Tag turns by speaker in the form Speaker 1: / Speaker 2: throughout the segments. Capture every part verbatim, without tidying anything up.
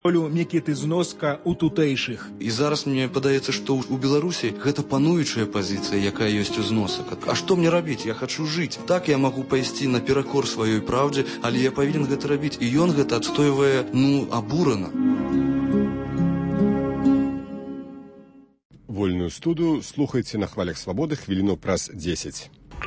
Speaker 1: Мікіты зноска у тутэйшых.
Speaker 2: І зараз мне падаецца, што ў Беларусі гэта пануючая пазіцыя, якая ёсць у зносак. А што мне рабіць? Я хачу жыць. Так я магу пайсці наперакор сваёй праўдзе, але я павінен гэта рабіць. І ён гэта адстойвае, ну, абурана.
Speaker 3: Вольную студыю слухайце на хвалях свабоды хвіліну праз дзесяць.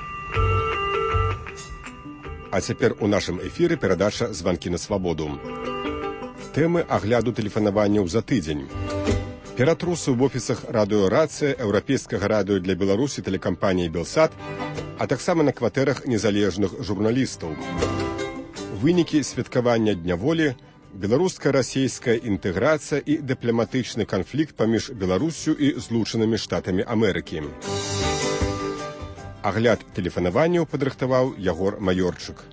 Speaker 3: А цяпер у нашым эфіры перадача «Званкі на свабоду». Тэмы агляду тэлефанаванняў за тыдзень. Ператрусы ў офісах радыёрацыя, еўрапейскага радыё для Беларусі тэлекампаніі «Белсат», а таксама на кватэрах незалежных журналістаў. Вынікі святкавання Дня волі, беларуска-расейская інтэграцыя і дыпламатычны канфлікт паміж Беларуссю і Злучанымі Штатамі Амерыкі. Агляд тэлефанаванняў падрыхтаваў Ягор Маёрчык.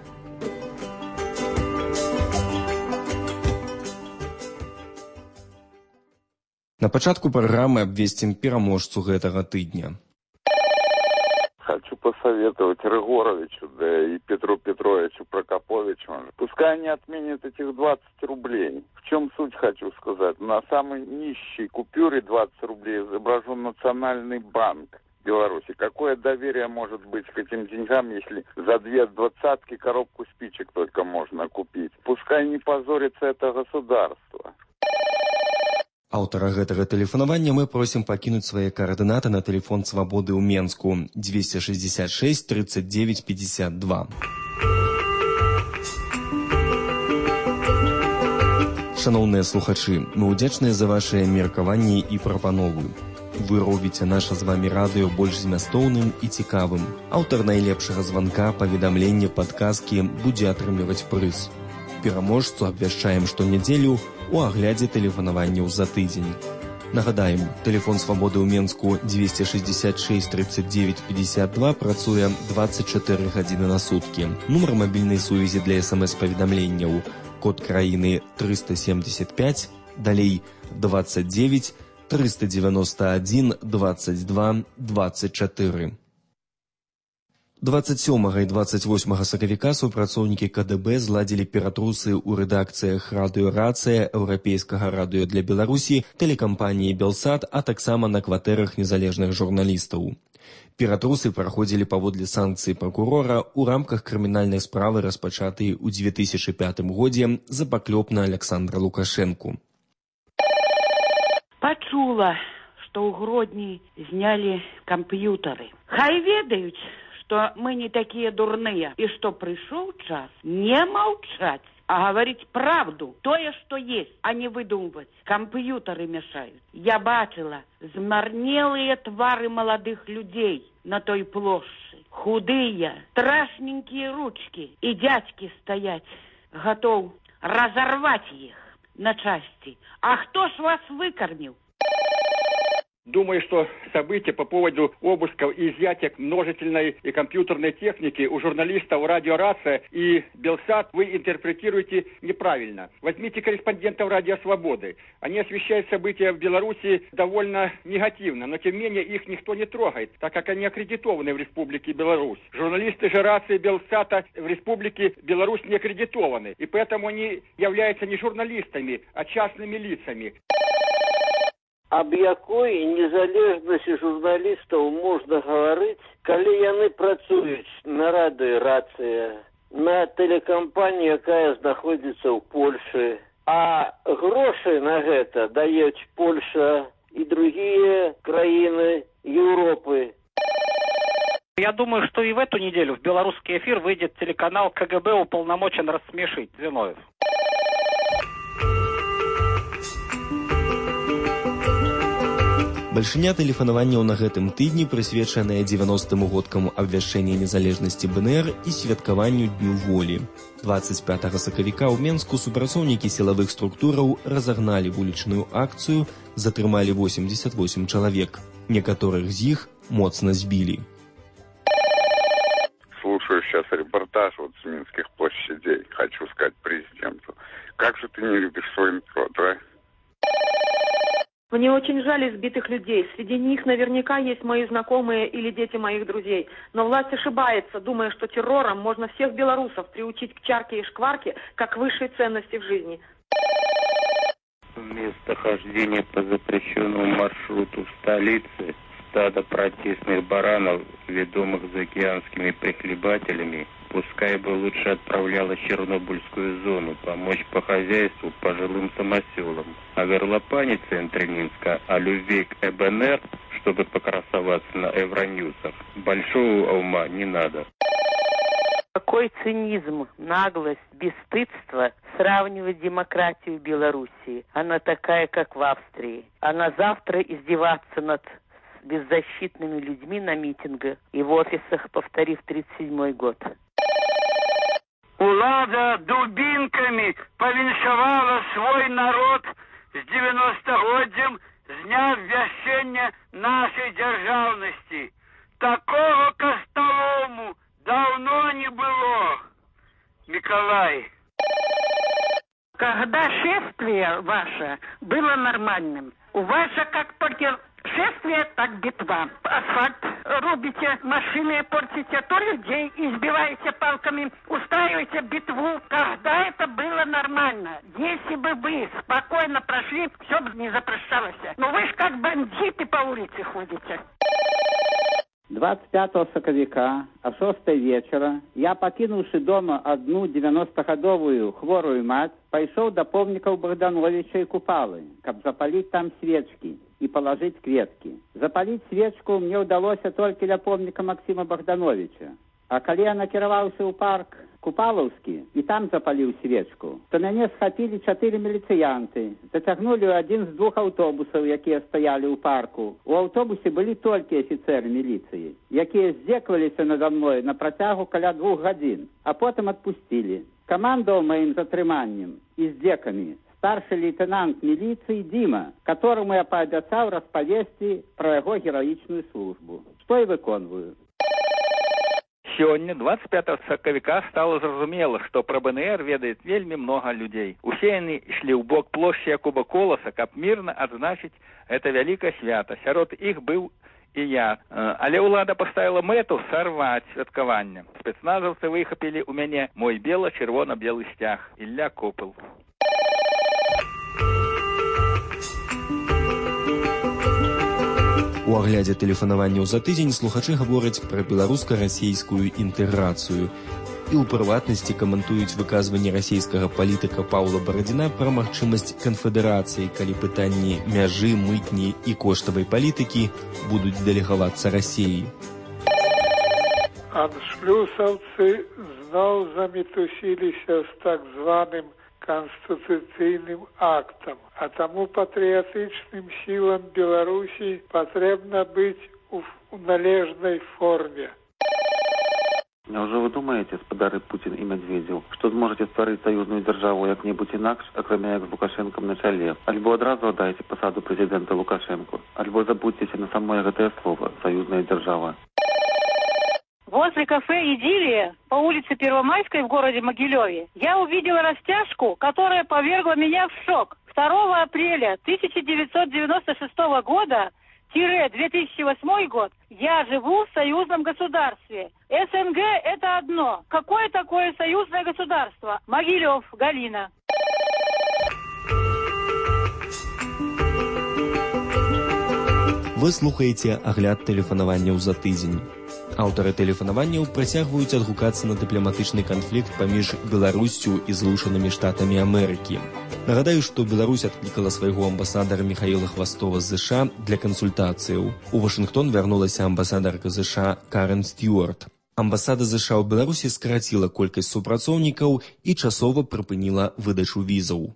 Speaker 4: На пачатку праграмы абвесцім пераможцу гэтага тыдня.
Speaker 5: Хочу посоветовать Рыгоровичу, да и Петру Петровичу Прокоповичу. Пускай они отменят этих двадцать рублей. В чем суть, хочу сказать? На самой нищей купюре двадцать рублей изображен Национальный банк Беларуси. Какое доверие может быть к этим деньгам, если за две двадцатки коробку спичек только можно купить? Пускай не позорится это государство.
Speaker 4: Аўтара гэтага тэлефанавання мы просім пакінуць свае каардынаты на тэлефон свабоды ў Менску двести шестьдесят шесть тридцать девять пятьдесят два. Шаноўныя слухачы, мы ўдзячныя за вашыя меркаванні і прапановы. Вы робіце наша з вамі радыё больш змястоўным і цікавым. Аўтар найлепшага званка, паведамлення, падказкі будзе атрымліваць прыз. Пераможцу абвяшчаем штонядзелю у аглядзе тэлефанаванняў за тыдзень. Нагадаем, тэлефон свабоды ў Менску двести шестьдесят шесть тридцать девять пятьдесят два працуе двадцать четыре гадзіны на суткі. Нумар мабільнай сувязі для смс-паведамленняў. Код краіны триста семьдесят пять, далей двадцать девять триста девяносто один двадцать два двадцать четыре. двадцать сёмага і двадцать восьмага сакавіка супрацоўнікі ка дэ бэ зладзілі ператрусы ў рэдакцыях радыёрацыя, еўрапейскага радыё для Беларусі, тэлекампаніі «Белсат», а таксама на кватэрах незалежных журналістаў. Ператрусы праходзілі паводле санкцыі пракурора ў рамках крымінальнай справы, распачатай у две тысячи пятым годзе за паклёп на Александра Лукашэнку.
Speaker 6: Пачула, што ў Гродні знялі камп'ютары. Хай ведаюць, что мы не такие дурные, и что пришел час не молчать, а говорить правду, то, что есть, а не выдумывать. Компьютеры мешают. Я бачила змарнелые твары молодых людей на той площади. Худые, страшненькие ручки, и дядьки стоять, готов разорвать их на части. А кто ж вас выкормил?
Speaker 7: Думаю, что события по поводу обысков и изъятия множительной и компьютерной техники у журналистов радиорация и Белсат вы интерпретируете неправильно. Возьмите корреспондентов Радио Свободы. Они освещают события в Беларуси довольно негативно, но тем не менее их никто не трогает, так как они аккредитованы в Республике Беларусь. Журналисты же рации Белсата в Республике Беларусь не аккредитованы, и поэтому они являются не журналистами, а частными лицами.
Speaker 8: Аб якой незалежнасці журналістаў можна гаварыць, калі яны працуюць на радыёрацыя, на тэлекампанію, якая знаходзіцца ў Польшы, а грошы на гэта даюць Польша і другие краіны Европы.
Speaker 9: Я думаю, что и в эту неделю в белорусский эфир выйдет телеканал ка гэ бэ уполномочен рассмешить Зиновьев.
Speaker 4: Бальшыня тэлефанаванняў на гэтым тыдні прысвечаная дзевяностым годкам абвяшчэння незалежнасці бэ эн эр і святкаванню Дню волі. двадцать пятага сакавіка ў Менску супрацоўнікі сілавых структураў разагналі вулічную акцыю, затрымалі восемьдесят восемь чалавек. Некаторых з іх моцна збілі.
Speaker 5: Слушаю сейчас репортаж вот с Минских площадей. Хочу сказать президенту, как же ты не любишь свой народ, а?
Speaker 10: Мне очень жаль избитых людей. Среди них наверняка есть мои знакомые или дети моих друзей. Но власть ошибается, думая, что террором можно всех белорусов приучить к чарке и шкварке, как высшей ценности в жизни.
Speaker 11: местохождение по запрещенному маршруту в столице стадо протестных баранов, ведомых заокеанскими прихлебателями, пускай бы лучше отправлялась в Чернобыльскую зону помочь по хозяйству пожилым самоселам. А горлопане в центре Минска о любви к ЭБНР, чтобы покрасоваться на Евроньюсах, большого ума не надо.
Speaker 12: Какой цинизм, наглость, бесстыдство сравнивать демократию в Белоруссии. Она такая, как в Австрии. А на завтра издеваться над беззащитными людьми на митингах и в офисах, повторив тридцать седьмой год.
Speaker 13: Улада дубинками повіншавала свой народ с девяностогоддзем з дня ввящення нашей державности. Такого костолому давно не было, Николай.
Speaker 14: Когда шествие ваше было нормальным, у вас же как только шествие, так битва. Асфальт рубите, машины портите, то людей избиваете палками, устраиваете битву. Когда это было нормально? Если бы вы спокойно прошли, все бы не запрещалось. Но вы же как бандиты по улице ходите.
Speaker 15: двадцать пятого сакавіка о шостой вечера я, пакінуўшы дома одну девяностагадовую хворую мать, пайшоў да помнікаў Богдановича і Купалы, каб запаліць там свечки и положить кветки. Запалить свечку мне удалося только ля помника Максима Богдановича. А калі я накіраваўся ў парк Купалаўскі і там запаліў свечку, то мяне схапілі чатыры міліцыянты, зацягнулі ў адзін з двух аўтобусаў, якія стаялі ў парку. У аўтобусе былі толькі афіцэры міліцыі, якія здзекаваліся надо мной на працягу каля двух гадзін, а потым адпусцілі. Камандаў маім затрыманнем і здзекамі старший лейтенант милиции Дима, которому я пообещал распавесці про его героичную службу. Что и выконваю.
Speaker 16: Сёння, двадцать пятого сакавіка, стало зразумела, што пра БНР ведает вельмі много людей. Усе яны ішлі ў бок плошчы Якуба Коласа, каб мирно адзначыць это вялікае свята. Сярод іх быў і я. Але ўлада поставила мэту сарваць святкаванне. Спецназовцы выхапілі у мяне мой бело-чырвона-белы сцяг. Ілля Копыл.
Speaker 4: У аглядзе тэлефанаванняў за тыдзень слухачы гавораць пра беларуска-расійскую інтэграцыю і ў прыватнасці каментуюць выказванне расійскага палітыка Паўла Барадзіна пра магчымасць канфедэрацыі, калі пытанні мяжы, мытні і коштавай палітыкі будуць дэлегавацца Расіі.
Speaker 17: Аншлюсаўцы зноў замітусіліся з так званым конституцыйным актам, а тому патриотичным силам Беларуси потребно быть в належной форме.
Speaker 18: Няўжо вы думаете, спадары Путин и Медведев, что сможете стварыць союзную державу як-небудзь інакш, акрамя як з Лукашенком на чале? Альбо адразу аддайце посаду президента Лукашенко, альбо забудьтеся на самое гэтае слово «союзная держава».
Speaker 19: Возле кафе «Идиллия» по улице Первомайской в городе Могилеве я увидела растяжку, которая повергла меня в шок. второго апреля тысяча девятьсот девяносто шестого года тире две тысячи восьмой год я живу в союзном государстве. СНГ – это одно. Какое такое союзное государство? Могилев, Галина.
Speaker 4: Вы слухаеце агляд тэлефанаванняў за тыдзень. Аўтары тэлефанаванняў працягваюць адгукацца на дыпламатычны канфлікт паміж Беларуссю і Злучанымі Штатамі Амерыкі. Нагадаю, што Беларусь адклікала свайго амбасадара Михаіла Хвастова з ЗША для кансультацыяў. У Вашынгтон вярнулася амбасадарка ЗША Карен Стюарт. Амбасада ЗША ў Беларусі скараціла колькасць супрацоўнікаў і часова прыпыніла выдачу візаў.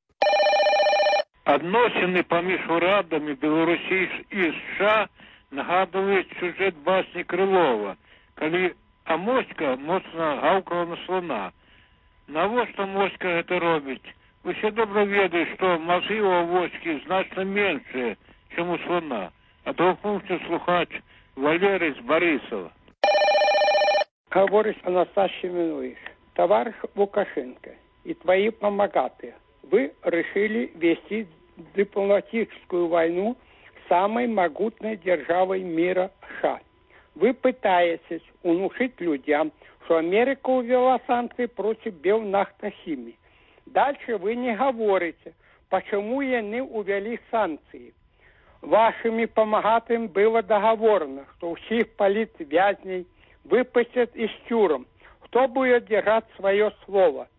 Speaker 20: Адносіны паміж урадамі Беларусі і США нагадваюць сюжэт басні Крылова, калі Амоська моцна гаўкала на слона. Навошта Моська гэта робіць? Усе добра ведаюць, што мазгі ў авоські значна меншыя, чым у слона. Адгукнуўся слухач Валерый з Барысава.
Speaker 21: Говорит Анастасия Минуевич, товарищ Лукашенко и твои помогатые, вы решили вести дипломатическую войну с самой могутной державой мира США. Вы пытаетесь внушить людям, что Америка увела санкции против Белнахтахимии. Дальше вы не говорите почему яны увели санкции. Вашими помогатым было договорено, что всех политвязней выпустят из тюрем. Кто будет держать свое слово?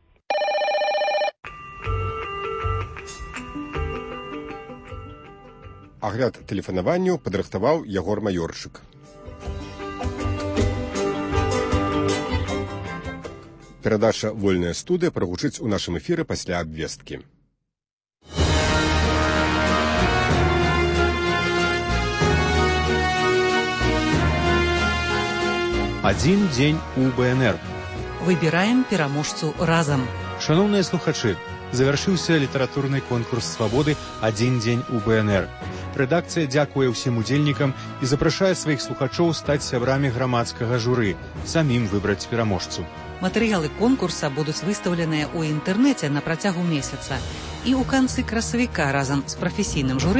Speaker 3: Агляд тэлефанаванню падрыхтаваў Ягор Маёрчык. Перадача «Вольная студыя» прагучыць у нашым эфіры пасля абвесткі.
Speaker 1: Один дзень у БНР.
Speaker 22: Выбираем пераможцу разам.
Speaker 1: Шановныя слухачы, завяршыўся літаратурны конкурс свабоды «Адзін дзень у БНР». Рэдакцыя дзякуе ўсім удзельнікам і запрашае сваіх слухачоў стаць сябрамі грамадскага журы, самім выбраць пераможцу.
Speaker 22: Матэрыялы конкурса будуць выстаўленыя ў інтэрнэце на працягу месяца. І ў канцы красавіка разам з прафесійным журы